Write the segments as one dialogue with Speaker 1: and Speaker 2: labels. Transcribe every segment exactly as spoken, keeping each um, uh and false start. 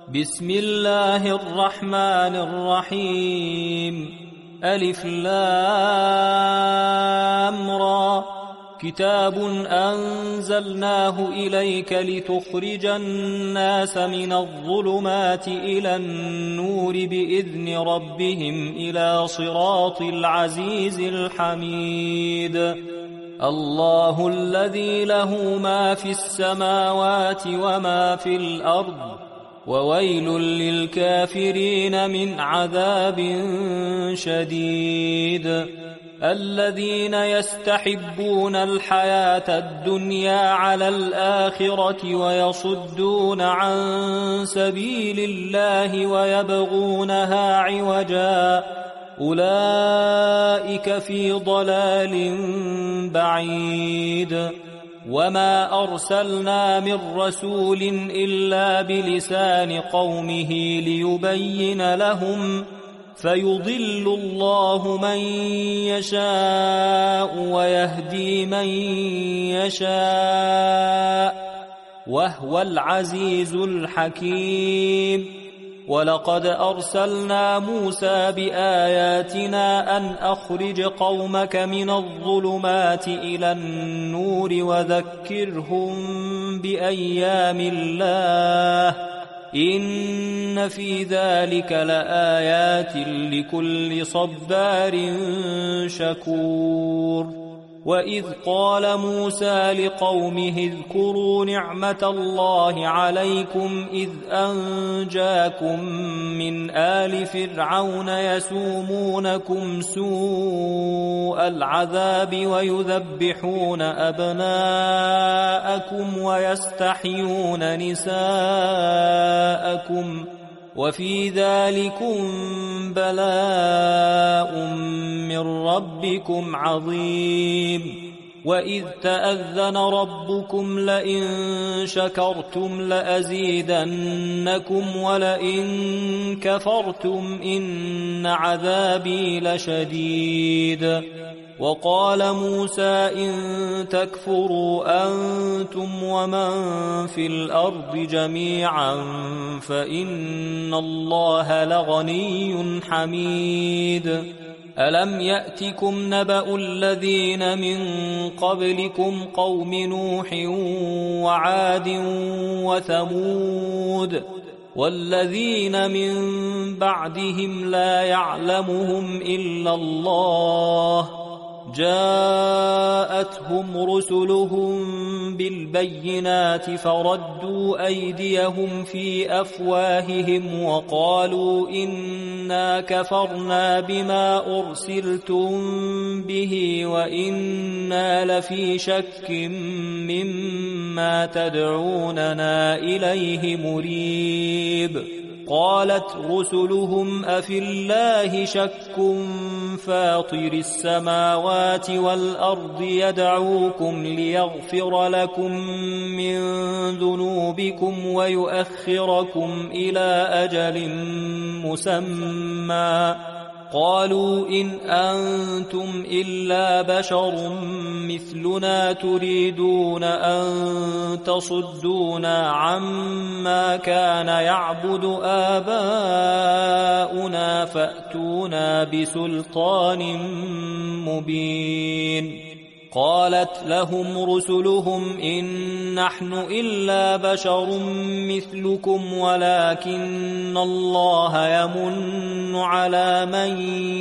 Speaker 1: بسم الله الرحمن الرحيم. ألف لام را. كتاب أنزلناه إليك لتخرج الناس من الظلمات إلى النور بإذن ربهم إلى صراط العزيز الحميد. الله الذي له ما في السماوات وما في الأرض، وويل للكافرين من عذاب شديد. الذين يستحبون الحياة الدنيا على الآخرة ويصدون عن سبيل الله ويبغونها عوجا، أولئك في ضلال بعيد. وما أرسلنا من رسول إلا بلسان قومه ليبين لهم، فيضل الله من يشاء ويهدي من يشاء، وهو العزيز الحكيم. ولقد أرسلنا موسى بآياتنا أن أخرج قومك من الظلمات إلى النور وذكرهم بأيام الله، إن في ذلك لآيات لكل صبار شكور. وإذ قال موسى لقومه اذكروا نعمة الله عليكم إذ أنجاكم من آل فرعون يسومونكم سوء العذاب ويذبحون أبناءكم ويستحيون نساءكم، وفي ذلكم بلاء من ربكم عظيم. وإذ تأذن ربكم لئن شكرتم لأزيدنكم ولئن كفرتم إن عذابي لشديد. وقال موسى إن تكفروا أنتم ومن في الأرض جميعا فإن الله لغني حميد. ألم يأتكم نبأ الذين من قبلكم قوم نوح وعاد وثمود والذين من بعدهم لا يعلمهم إلا الله، جاءتهم رسلهم بالبينات فردوا أيديهم في أفواههم وقالوا إنا كفرنا بما أرسلتم به وإنا لفي شك مما تدعوننا إليه مريب. قالت رسلهم أفي الله شك فاطر السماوات والأرض يدعوكم ليغفر لكم من ذنوبكم ويؤخركم إلى أجل مسمى. قالوا إن أنتم إلا بشر مثلنا تريدون أن تصدونا عما كان يعبد آباؤنا فأتونا بسلطان مبين. قالت لهم رسلهم إن نحن إلا بشر مثلكم ولكن الله يمن على من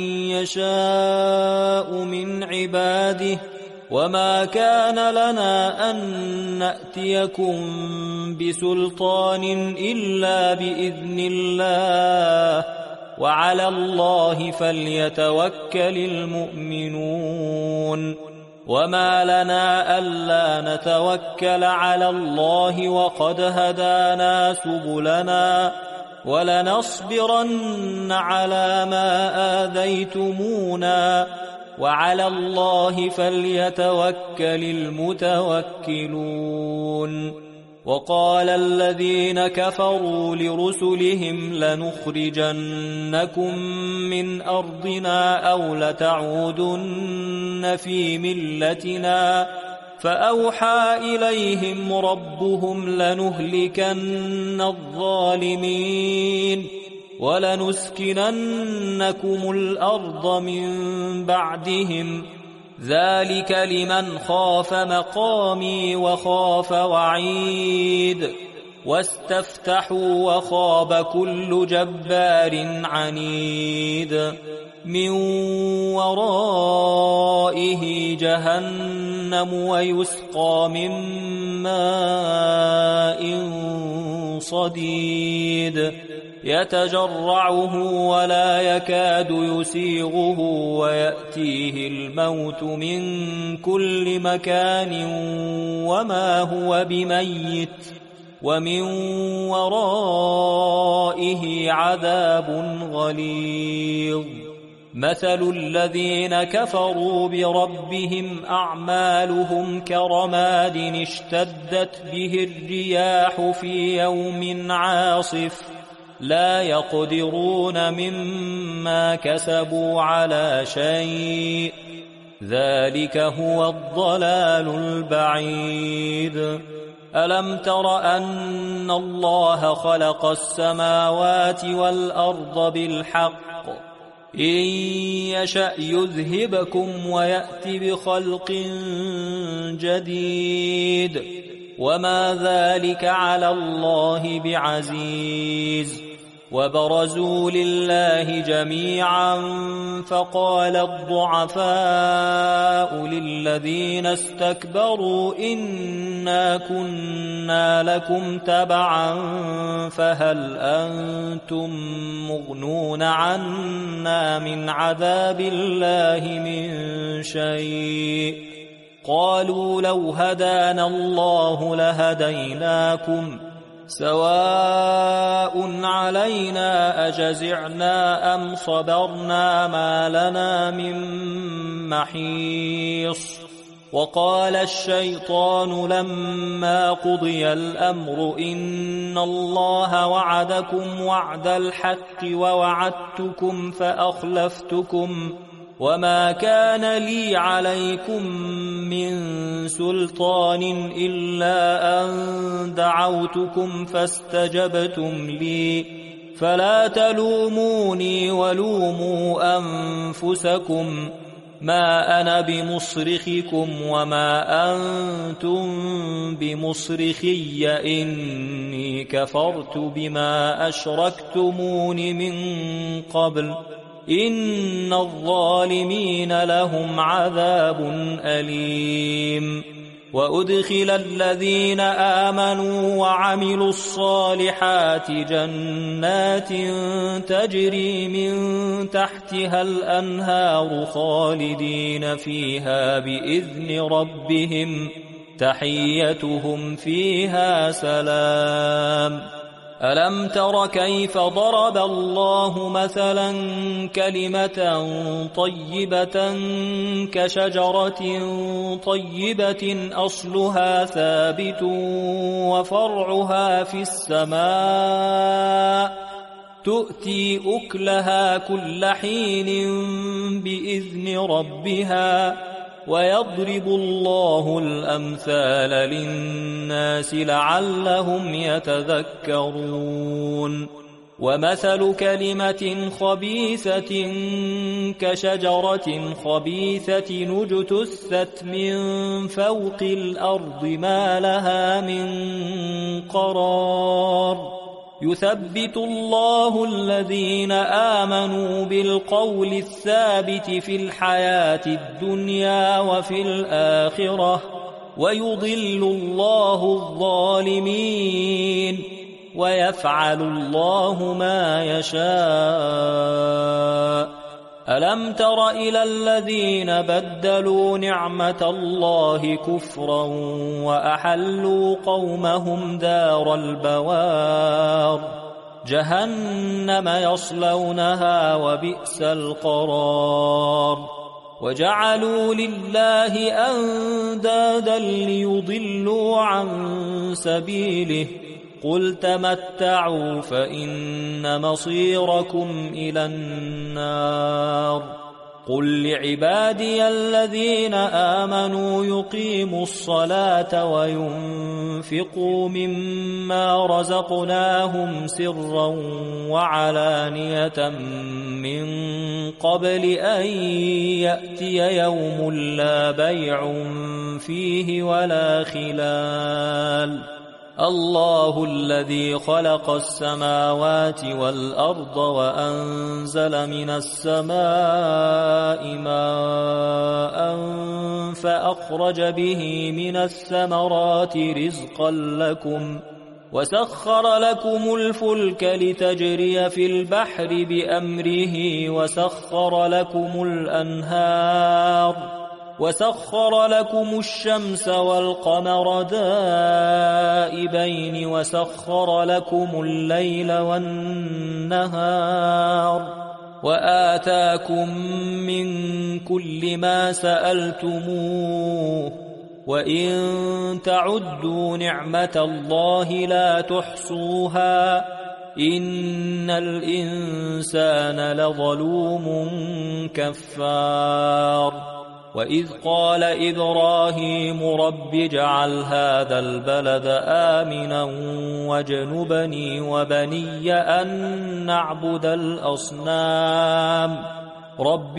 Speaker 1: يشاء من عباده، وما كان لنا أن نأتيكم بسلطان إلا بإذن الله، وعلى الله فليتوكل المؤمنون. وما لنا ألا نتوكل على الله وقد هدانا سبلنا، ولنصبرن على ما آذيتمونا، وعلى الله فليتوكل المتوكلون. وقال الذين كفروا لرسلهم لنخرجنكم من أرضنا أو لتعودن في ملتنا، فأوحى إليهم ربهم لنهلكن الظالمين ولنسكننكم الأرض من بعدهم ذلك لمن خاف مقامي وخاف وعيد واستفتحوا وخاب كل جبار عنيد من ورائه جهنم ويسقى من ماء صديد يتجرعه ولا يكاد يسيغه ويأتيه الموت من كل مكان وما هو بميت ومن ورائه عذاب غليظ مثل الذين كفروا بربهم أعمالهم كرماد اشتدت به الرياح في يوم عاصف لا يقدرون مما كسبوا على شيء ذلك هو الضلال البعيد ألم تر أن الله خلق السماوات والأرض بالحق إن يشأ يذهبكم ويأت بخلق جديد وما ذلك على الله بعزيز وبرزوا لله جميعا فقال الضعفاء للذين استكبروا إنا كنا لكم تبعا فهل أنتم مغنون عنا من عذاب الله من شيء قالوا لو هدانا الله لهديناكم سواء علينا أجزعنا أم صبرنا ما لنا من محيص وقال الشيطان لما قضي الأمر إن الله وعدكم وعد الحق ووعدتكم فأخلفتكم وما كان لي عليكم من سلطان إلا أن دعوتكم فاستجبتم لي فلا تلوموني ولوموا أنفسكم ما أنا بمصرخكم وما أنتم بمصرخي إني كفرت بما أشركتمون من قبل إن الظالمين لهم عذاب أليم وأدخل الذين آمنوا وعملوا الصالحات جنات تجري من تحتها الأنهار خالدين فيها بإذن ربهم تحيتهم فيها سلام ألم تر كيف ضرب الله مثلا كلمة طيبة كشجرة طيبة أصلها ثابت وفرعها في السماء تؤتي أكلها كل حين بإذن ربها ويضرب الله الأمثال للناس لعلهم يتذكرون ومثل كلمة خبيثة كشجرة خبيثة اجتثت من فوق الأرض ما لها من قرار يثبت الله الذين آمنوا بالقول الثابت في الحياة الدنيا وفي الآخرة ويضل الله الظالمين ويفعل الله ما يشاء ألم تر إلى الذين بدلوا نعمة الله كفرا وأحلوا قومهم دار البوار جهنم يصلونها وبئس القرار وجعلوا لله أندادا ليضلوا عن سبيله قل تمتعوا فإن مصيركم إلى النار قل لعبادي الذين آمنوا يقيموا الصلاة وينفقوا مما رزقناهم سرا وعلانية من قبل أن يأتي يوم لا بيع فيه ولا خلال. الله الذي خلق السماوات والأرض وأنزل من السماء ماء فأخرج به من الثمرات رزقا لكم وسخر لكم الفلك لتجري في البحر بأمره وسخر لكم الأنهار وسخر لكم الشمس والقمر دائبين وسخر لكم الليل والنهار وآتاكم من كل ما سألتموه وإن تعدوا نعمة الله لا تحصوها إن الإنسان لظلوم كفار. وإذ قال إبراهيم رب اجعل هذا البلد آمنا واجنبني وبني أن نعبد الأصنام رب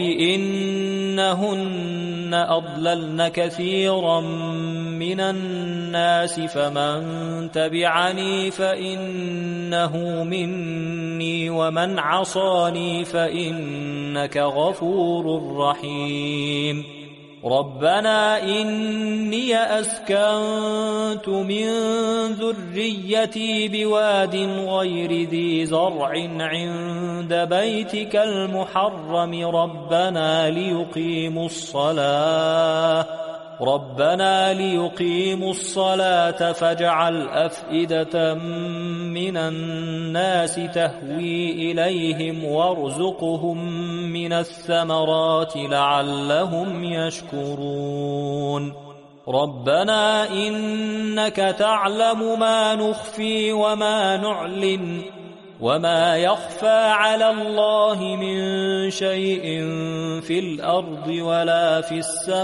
Speaker 1: إنهن أضللن كثيرا من الناس فمن تبعني فإنه مني ومن عصاني فإنك غفور رحيم. ربنا إني أسكنت من ذريتي بواد غير ذي زرع عند بيتك المحرم ربنا ليقيموا الصلاة ربنا ليقيموا الصلاة فاجعل أفئدة من الناس تهوي إليهم وارزقهم من الثمرات لعلهم يشكرون. ربنا إنك تعلم ما نخفي وما نعلن وما يخفى على الله من شيء في الأرض ولا في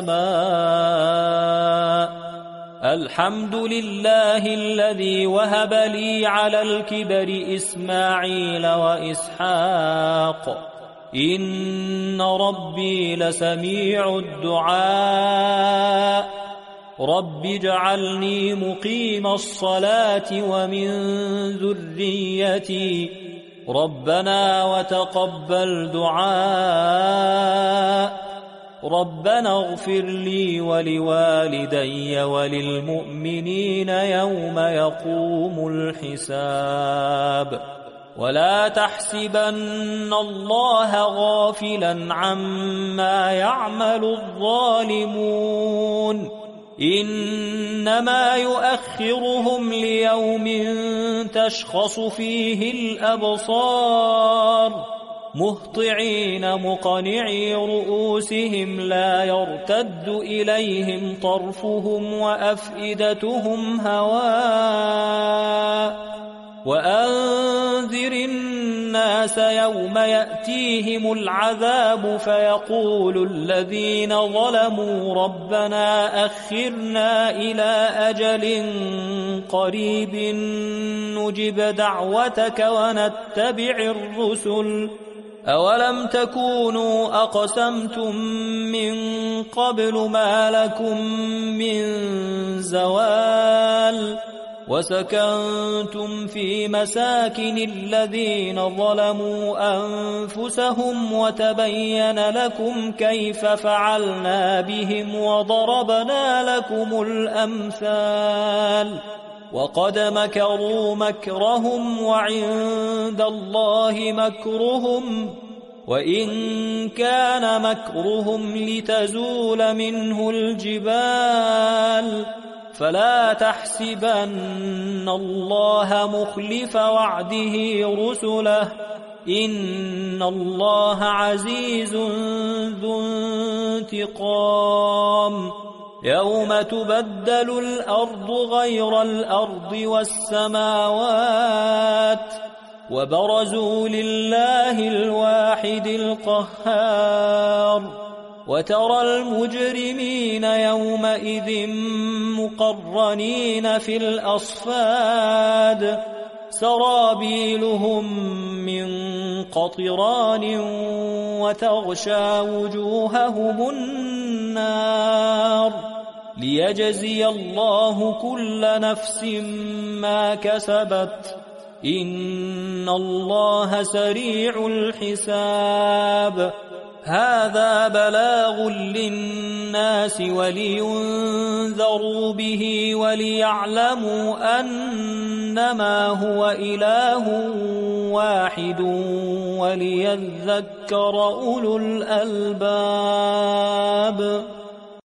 Speaker 1: السماء. الحمد لله الذي وهب لي على الكبر إسماعيل وإسحاق إن ربي لسميع الدعاء. رب اجعلني مقيم الصلاة ومن ذريتي ربنا وتقبل دعاء. ربنا اغفر لي ولوالدي وللمؤمنين يوم يقوم الحساب. ولا تحسبن الله غافلا عما يعمل الظالمون إنما يؤخرهم ليوم تشخص فيه الأبصار مهطعين مقنعي رؤوسهم لا يرتد إليهم طرفهم وأفئدتهم هواء. وأنذر الناس يوم يأتيهم العذاب فيقول الذين ظلموا ربنا أخرنا إلى أجل قريب نجب دعوتك ونتبع الرسل أولم تكونوا أقسمتم من قبل ما لكم من زوال وسكنتم في مساكن الذين ظلموا أنفسهم وتبين لكم كيف فعلنا بهم وضربنا لكم الأمثال. وقد مكروا مكرهم وعند الله مكرهم وإن كان مكرهم لتزول منه الجبال فلا تحسبن الله مخلف وعده رسله إن الله عزيز ذو انتقام. يوم تبدل الأرض غير الأرض والسماوات وبرزوا لله الواحد القهار وترى المجرمين يومئذ مقرنين في الأصفاد سرابيلهم من قطران وتغشى وجوههم النار ليجزي الله كل نفس ما كسبت إن الله سريع الحساب هذا بلاغ للناس ولينذروا به وليعلموا أنما هو إله واحد وليذكر أولو الألباب.